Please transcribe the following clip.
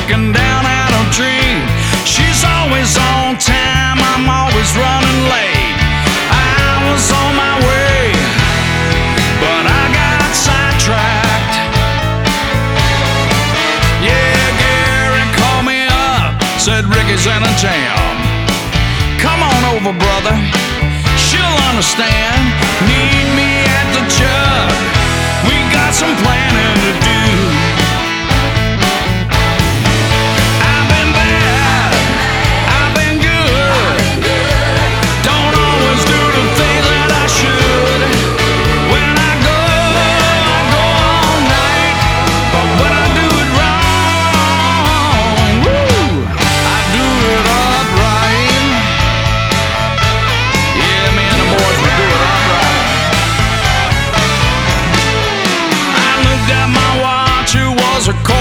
looking down at a tree. She's always on time, I'm always running late. I was on my way, but I got sidetracked. Yeah, Gary called me up, said Ricky's in a jam. Come on over, brother, she'll understand. Meet me at the jug, we got some planning to do. I've been bad, I've been good, don't always do the things that I should. When I go all night, but when I do it wrong, woo, I do it upright. Yeah, me and the boys, we do it upright. I looked at my watch, it was a quarter